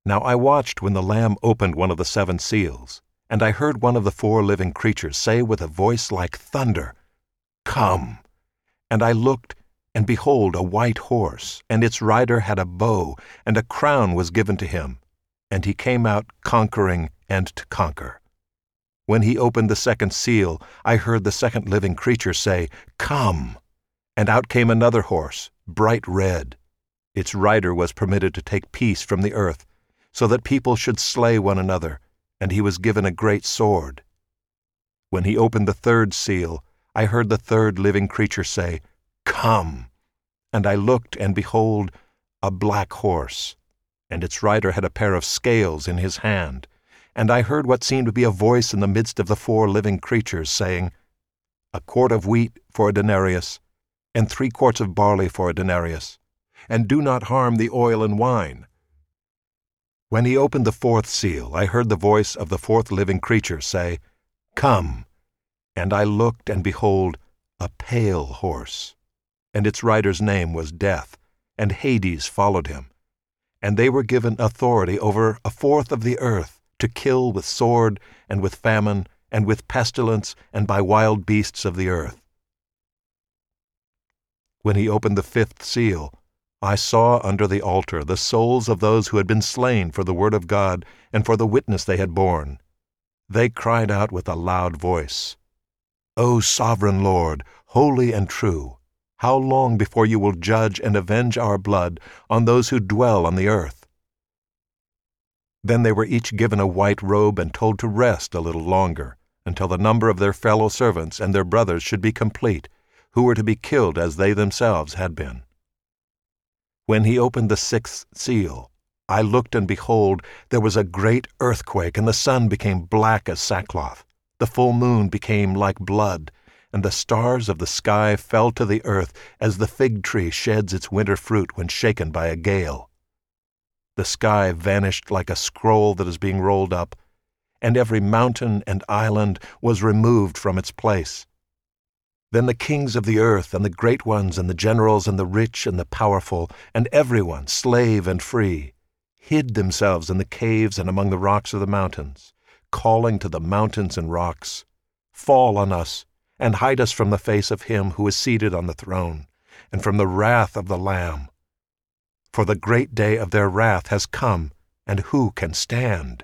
Now I watched when the Lamb opened one of the 7 seals, and I heard one of the 4 living creatures say with a voice like thunder, "Come!" And I looked, and behold, a white horse, and its rider had a bow, and a crown was given to him, and he came out conquering and to conquer. When he opened the 2nd seal, I heard the 2nd living creature say, "Come!" And out came another horse, bright red. Its rider was permitted to take peace from the earth, so that people should slay one another, and he was given a great sword. When he opened the 3rd seal, I heard the 3rd living creature say, "Come!" And I looked, and behold, a black horse, and its rider had a pair of scales in his hand. And I heard what seemed to be a voice in the midst of the 4 living creatures, saying, "A quart of wheat for a denarius, and 3 quarts of barley for a denarius, and do not harm the oil and wine." When he opened the 4th seal, I heard the voice of the 4th living creature say, "Come!" And I looked, and behold, a pale horse, and its rider's name was Death, and Hades followed him. And they were given authority over 1/4 of the earth, to kill with sword, and with famine, and with pestilence, and by wild beasts of the earth. When he opened the 5th seal, I saw under the altar the souls of those who had been slain for the word of God and for the witness they had borne. They cried out with a loud voice, "O sovereign Lord, holy and true, how long before you will judge and avenge our blood on those who dwell on the earth?" Then they were each given a white robe and told to rest a little longer, until the number of their fellow servants and their brothers should be complete, who were to be killed as they themselves had been. When he opened the 6th seal, I looked, and behold, there was a great earthquake, and the sun became black as sackcloth. The full moon became like blood, and the stars of the sky fell to the earth as the fig tree sheds its winter fruit when shaken by a gale. The sky vanished like a scroll that is being rolled up, and every mountain and island was removed from its place. Then the kings of the earth, and the great ones, and the generals, and the rich, and the powerful, and everyone, slave and free, hid themselves in the caves and among the rocks of the mountains, calling to the mountains and rocks, "Fall on us, and hide us from the face of him who is seated on the throne, and from the wrath of the Lamb. For the great day of their wrath has come, and who can stand?"